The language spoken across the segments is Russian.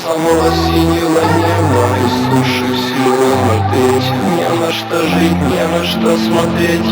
самого синего неба и суши всего мотреть. Не на что жить, не на что смотреть.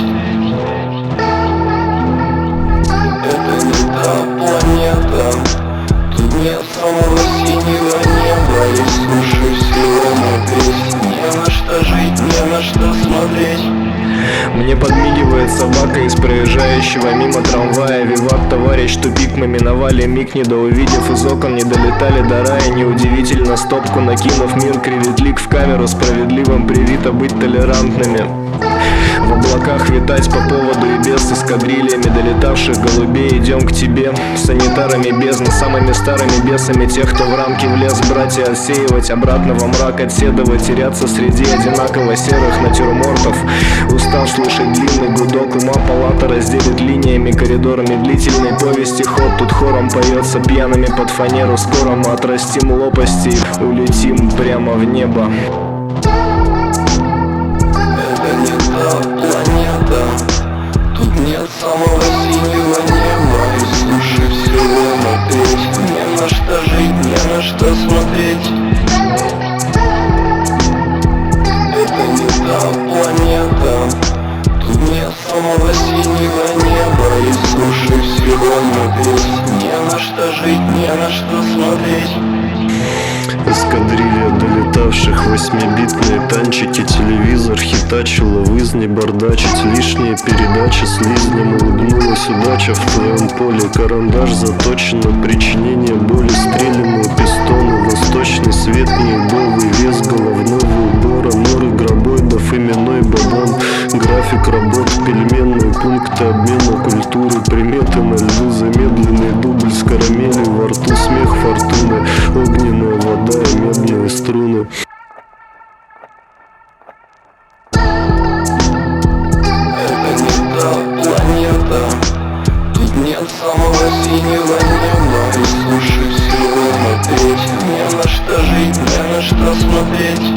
Это не та планета. Тут нет самого синего неба и суши всего мотреть. Не на что жить, не на что смотреть. Мне подмигивает собака из проезжающего мимо трамвая. Виват, товарищ, тупик, мы миновали миг, недоувидев из окон, не долетали до рая. Неудивительно, стопку накинув, мир кривит лик в камеру. Справедливым привито быть толерантными. В облаках витать по поводу и без эскадрильями долетавших голубей. Идем к тебе, санитарами бездны, самыми старыми бесами тех, кто в рамки влез. Братья, отсеивать обратно во мрак, отседывать, теряться среди одинаково серых натюрмортов. Устав слышать длинный гудок ума, палата разделит линиями, коридорами длительной повести. Ход тут хором поется пьяными под фанеру. Скоро мы отрастим лопасти и улетим прямо в небо. Планета. Тут нет самого синего неба и суши всего мотреть. Не на что жить, не на что смотреть. Это не та планета. Тут нет самого синего неба и суши всего мотреть. Не на что жить, не на что смотреть. Эскадрилья долетавших, 8-битные танчики, телевизор хитачило, вызни бардачить, лишние передачи слизнем улыбнулась удача. В твоем поле карандаш заточен на причинение боли, стрелянные пистоны, восточный свет, неудовый вес головного убора, норы гробоидов, именной бадан, график работ, пельменные пункты обмена культуры, приметы на льду, замедленный дубль с карамелью во рту, смех фортуны, огненная вода и медные струны. Это не та планета. Тут нет самого синего неба и суши всего мотреть. Не на что жить, не на что смотреть.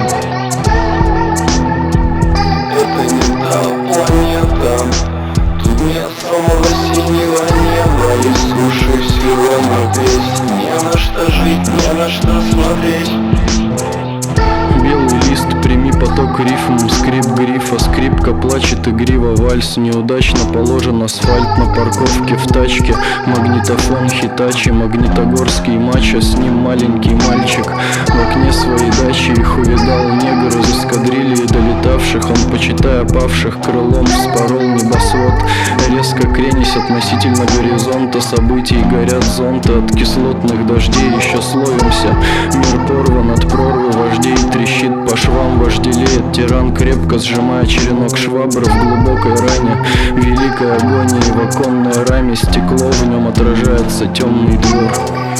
Это не та планета. Тут нет самого синего неба и суши всего мотреть. Не на что жить, не на что смотреть. Белый лист, прими поток рифм, скрип грифа, скрипка плачет игриво, вальс неудачно положен асфальт на парковке в тачке, магнитофон хитачи, магнитогорский мачо, с ним маленький мальчик. В окне своей дачи их увидал негр из эскадрильи долетавших, он, почитая павших, крылом вспорол небосвод. Резко кренись относительно горизонта событий, горят зонты от кислотных дождей, еще словимся. Мир порван от прорвы вождей, трещит по швам, вожделеет тиран, крепко сжимая черенок швабры в глубокой ране. Великой агонии в оконной раме, стекло, в нем отражается темный двор.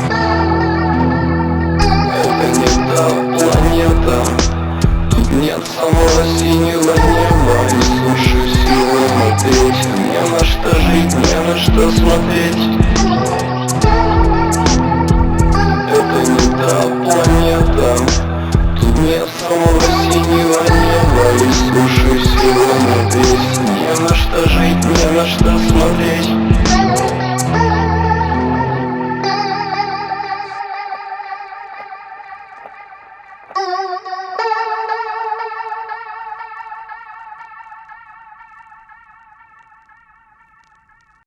Это не та планета. Тут нет самого синего неба и суши всего мотреть. Не на что жить, не на что смотреть. Это не та планета. Тут нет самого синего неба и суши всего мотреть. Не на что жить, не на что смотреть.